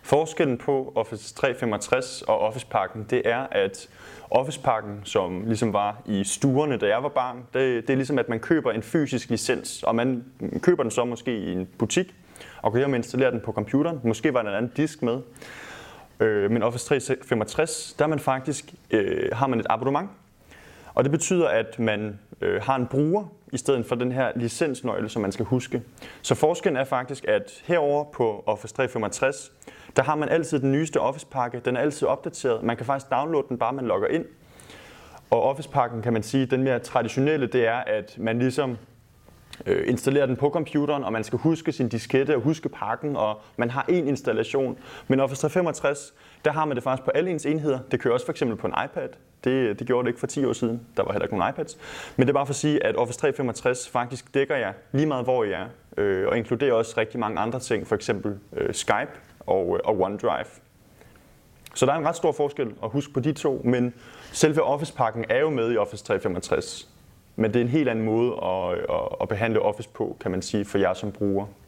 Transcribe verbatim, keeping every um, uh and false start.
Forskellen på Office tre femogtres og Office-pakken, det er, at Office-pakken, som ligesom var i stuerne, da jeg var barn, det, det er ligesom, at man køber en fysisk licens, og man køber den så måske i en butik, og går hjem og installerer den på computeren. Måske var der en anden disk med. Øh, men Office tre femogtres, der er man faktisk, øh, har man et abonnement, og det betyder, at man øh, har en bruger, i stedet for den her licensnøgle, som man skal huske. Så forskellen er faktisk, at herover på Office tre femogtres, der har man altid den nyeste Office-pakke. Den er altid opdateret. Man kan faktisk downloade den, bare man logger ind. Og Office-pakken, kan man sige, den mere traditionelle, det er, at man ligesom øh, installerer den på computeren, og man skal huske sin diskette og huske pakken, og man har én installation. Men Office tre femogtres, der har man det faktisk på alle ens enheder. Det kører også for eksempel på en iPad. Det, det gjorde det ikke for ti år siden. Der var heller ikke nogen iPads. Men det er bare for at sige, at Office tre femogtres faktisk dækker jer lige meget, hvor I er. Øh, og inkluderer også rigtig mange andre ting, for eksempel øh, Skype og, og OneDrive. Så der er en ret stor forskel at huske på de to, men selve Office-pakken er jo med i Office tre femogtres. Men det er en helt anden måde at, at, at behandle Office på, kan man sige, for jer som bruger.